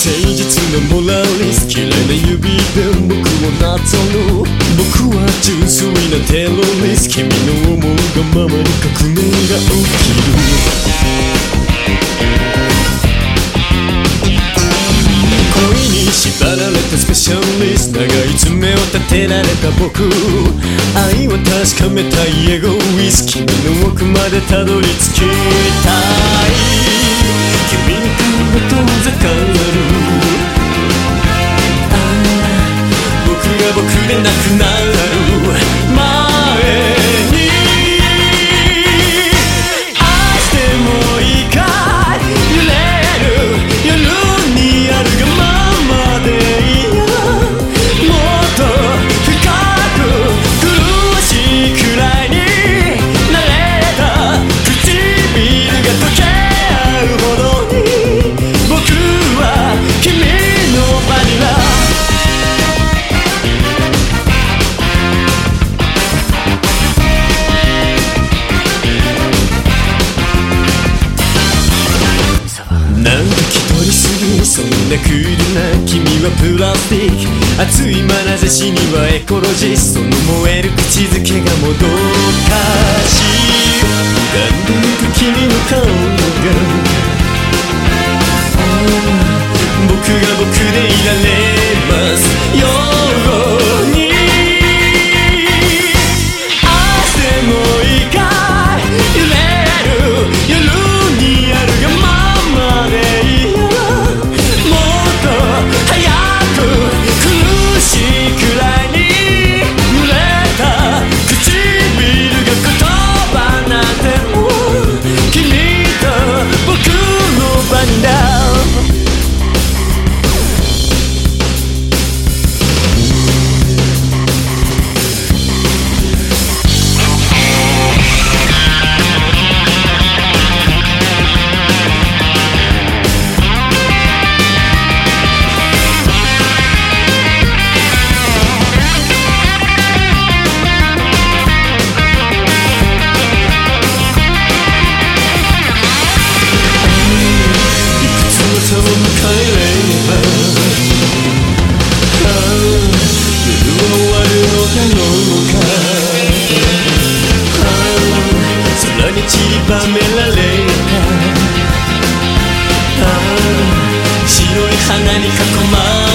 実のモラリス綺麗な指で僕をなぞる。僕は純粋なテロリスト、君の思うがままに革命が起きる。恋に縛られたスペシャリスト、長い爪を立てられた僕、愛を確かめたいエゴイス、君の奥までたどり着きたい。君に顔が遠ざかる。僕が僕でなくなる前に、愛してもいいかい、揺れる夜にあるがままでいいや。もっと深く苦しいくらいに慣れた唇が溶け合うほどに、僕は君のバニラ。なんか気取りすぎ、そんなクールな君はプラスティック、熱い眼差しにはエコロジストの燃える口づけがもどかしい。歪んでゆく君の顔が、僕が僕でいられますように。愛してもいいかい、揺れる夜にあるがままでいいや。もっと早く苦しいくらいに濡れた唇が言葉なんてもう、君と僕の番だ。空に散りばめられた白い花に囲まれ